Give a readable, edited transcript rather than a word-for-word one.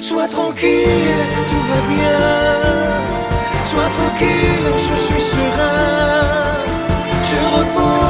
Sois tranquille, tout va bien. Sois tranquille, je suis serein. Je repose